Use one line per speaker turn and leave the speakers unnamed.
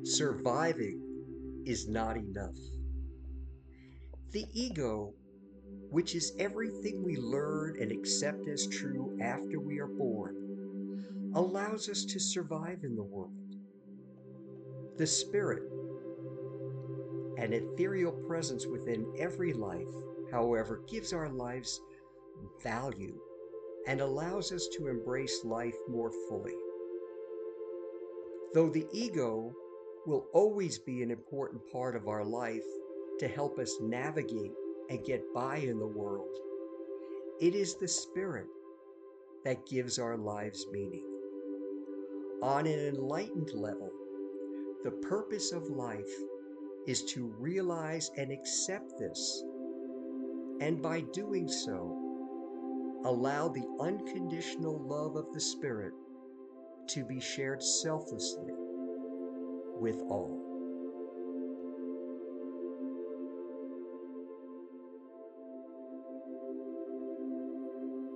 Surviving is not enough. The ego, which is everything we learn and accept as true after we are born, allows us to survive in the world. The spirit, an ethereal presence within every life, however, gives our lives value and allows us to embrace life more fully. Though the ego will always be an important part of our life to help us navigate and get by in the world, it is the spirit that gives our lives meaning. On an enlightened level, the purpose of life is to realize and accept this, and by doing so, allow the unconditional love of the Spirit to be shared selflessly with all.